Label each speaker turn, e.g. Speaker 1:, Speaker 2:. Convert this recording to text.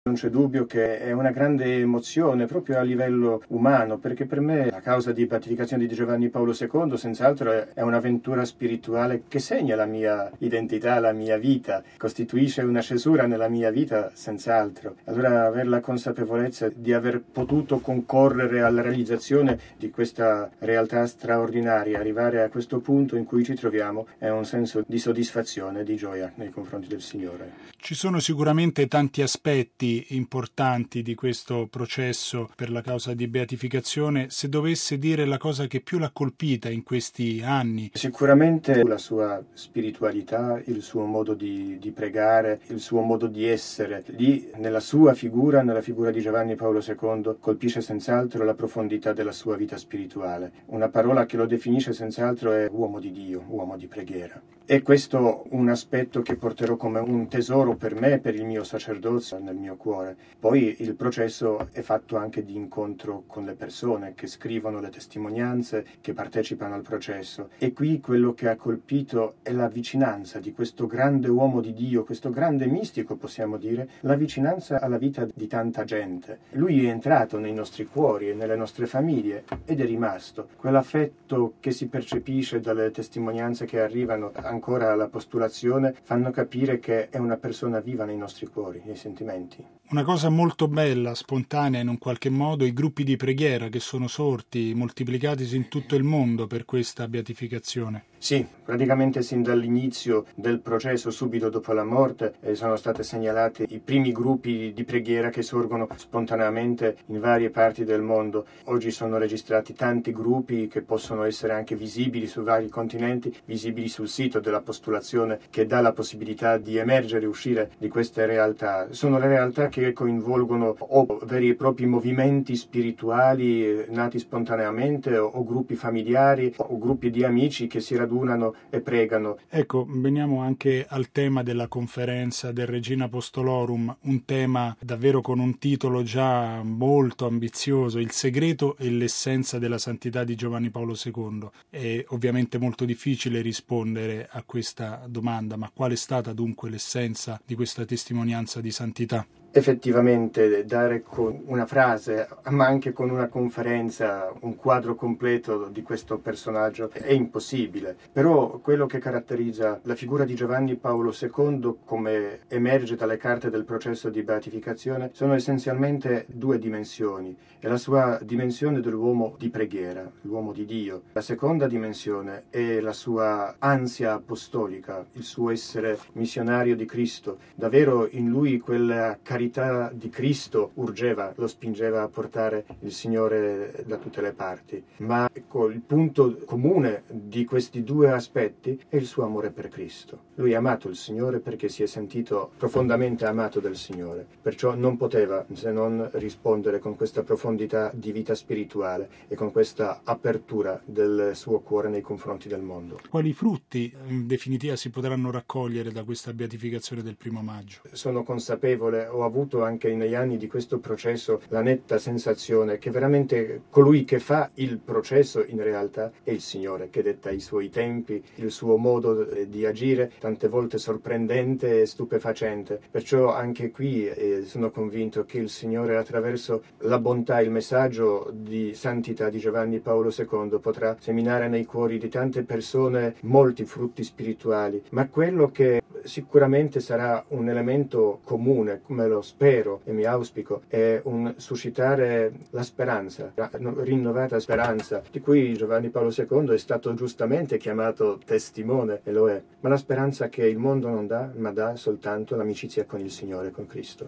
Speaker 1: Non c'è dubbio che è una grande emozione proprio a livello umano, perché per me la causa di beatificazione di Giovanni Paolo II senz'altro è un'avventura spirituale che segna la mia identità, la mia vita, costituisce una cesura nella mia vita senz'altro. Allora avere la consapevolezza di aver potuto concorrere alla realizzazione di questa realtà straordinaria, arrivare a questo punto in cui ci troviamo, è un senso di soddisfazione, di gioia nei confronti del Signore.
Speaker 2: Ci sono sicuramente tanti aspetti importanti di questo processo per la causa di beatificazione. Se dovesse dire la cosa che più l'ha colpita in questi anni?
Speaker 1: Sicuramente la sua spiritualità, il suo modo di pregare, il suo modo di essere. Lì nella sua figura, nella figura di Giovanni Paolo II, colpisce senz'altro la profondità della sua vita spirituale. Una parola che lo definisce senz'altro è uomo di Dio, uomo di preghiera. E questo un aspetto che porterò come un tesoro per me, per il mio sacerdozio nel mio cuore. Poi il processo è fatto anche di incontro con le persone che scrivono le testimonianze, che partecipano al processo. E qui quello che ha colpito è la vicinanza di questo grande uomo di Dio, questo grande mistico, possiamo dire, la vicinanza alla vita di tanta gente. Lui è entrato nei nostri cuori e nelle nostre famiglie ed è rimasto. Quell'affetto che si percepisce dalle testimonianze che arrivano ancora alla postulazione fanno capire che è una persona viva nei nostri cuori, nei sentimenti.
Speaker 2: Una cosa molto bella, spontanea in un qualche modo, i gruppi di preghiera che sono sorti, moltiplicatisi in tutto il mondo per questa beatificazione.
Speaker 1: Sì, praticamente sin dall'inizio del processo, subito dopo la morte, sono state segnalate i primi gruppi di preghiera che sorgono spontaneamente in varie parti del mondo. Oggi sono registrati tanti gruppi che possono essere anche visibili su vari continenti, visibili sul sito della postulazione che dà la possibilità di emergere e uscire di queste realtà. Sono le realtà che coinvolgono o veri e propri movimenti spirituali nati spontaneamente o gruppi familiari o gruppi di amici che si radunano e pregano.
Speaker 2: Ecco, veniamo anche al tema della conferenza del Regina Apostolorum, un tema davvero con un titolo già molto ambizioso, il segreto e l'essenza della santità di Giovanni Paolo II. È ovviamente molto difficile rispondere a questa domanda, ma qual è stata dunque l'essenza di questa testimonianza di santità?
Speaker 1: Effettivamente dare con una frase, ma anche con una conferenza, un quadro completo di questo personaggio è impossibile. Però quello che caratterizza la figura di Giovanni Paolo II, come emerge dalle carte del processo di beatificazione, sono essenzialmente due dimensioni. È la sua dimensione dell'uomo di preghiera, l'uomo di Dio. La seconda dimensione è la sua ansia apostolica, il suo essere missionario di Cristo. Davvero in lui quella carità di Cristo urgeva, lo spingeva a portare il Signore da tutte le parti. Ma ecco, il punto comune di questi due aspetti è il suo amore per Cristo. Lui ha amato il Signore perché si è sentito profondamente amato del Signore, perciò non poteva se non rispondere con questa profondità di vita spirituale e con questa apertura del suo cuore nei confronti del mondo.
Speaker 2: Quali frutti in definitiva si potranno raccogliere da questa beatificazione del 1° maggio?
Speaker 1: Sono consapevole, ho avuto anche negli anni di questo processo la netta sensazione che veramente colui che fa il processo in realtà è il Signore, che detta i suoi tempi, il suo modo di agire, tante volte sorprendente e stupefacente. Perciò anche qui sono convinto che il Signore, attraverso la bontà, il messaggio di santità di Giovanni Paolo II, potrà seminare nei cuori di tante persone molti frutti spirituali, ma quello che sicuramente sarà un elemento comune, come lo spero e mi auspico, è un suscitare la speranza, la rinnovata speranza, di cui Giovanni Paolo II è stato giustamente chiamato testimone, e lo è, ma la speranza che il mondo non dà, ma dà soltanto l'amicizia con il Signore, con Cristo.